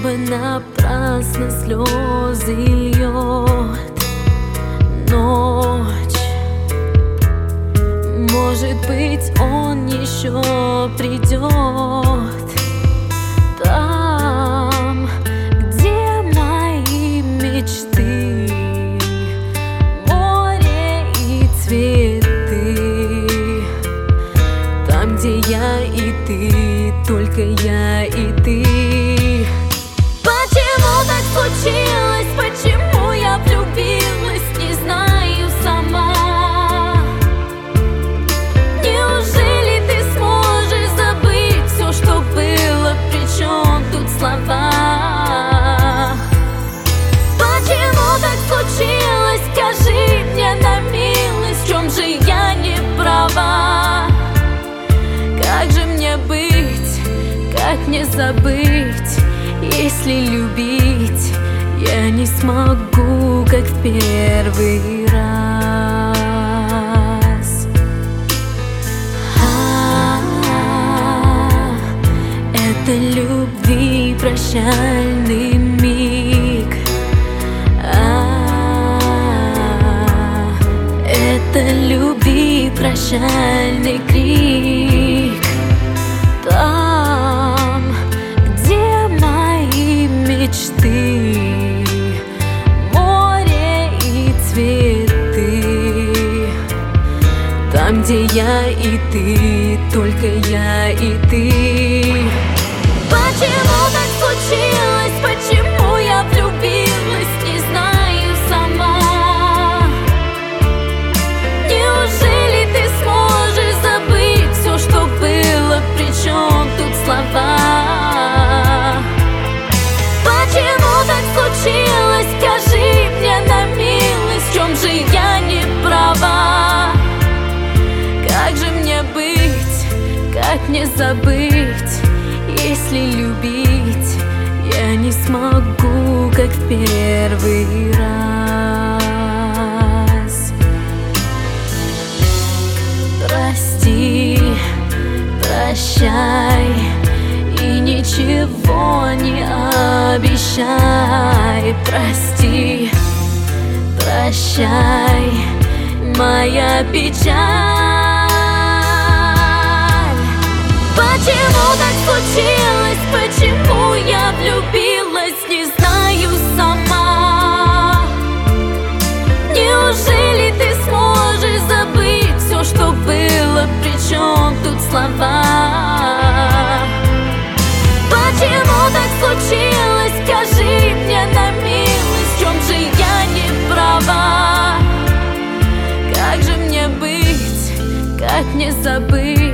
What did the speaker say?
бы напрасно слезы льет ночь. Может быть, он еще придет там, где мои мечты, море и цветы, там, где я и ты, только я и ты. Почему так случилось? Почему я влюбилась? Не знаю сама. Неужели ты сможешь забыть все, что было? Причем тут слова? Почему так случилось? Скажи мне на милость, в чем же я не права? Как же мне быть? Как мне забыть? Если любить я не смогу, как в первый раз. Это любви прощальный миг. Это любви прощальный крик. Там, где мои мечты, море и цветы, там, где я и ты, только я и ты. Почему так случилось? Почему я влюбилась? Не знаю сама. Неужели ты сможешь забыть все, что было? Причем тут слова? Почему так случилось? Скажи мне на милость, в чем же я не права? Как же мне быть? Как мне забыть? Если любить я не смогу, как в первый раз. Прости, прощай и ничего не обещай. Прости, прощай, моя печаль. Почему так случилось? Почему я влюбилась? Не знаю сама. Неужели ты сможешь забыть все, что было? Причем тут слова? Почему так случилось? Скажи мне на милость, в чем же я не права? Как же мне быть? Как мне забыть?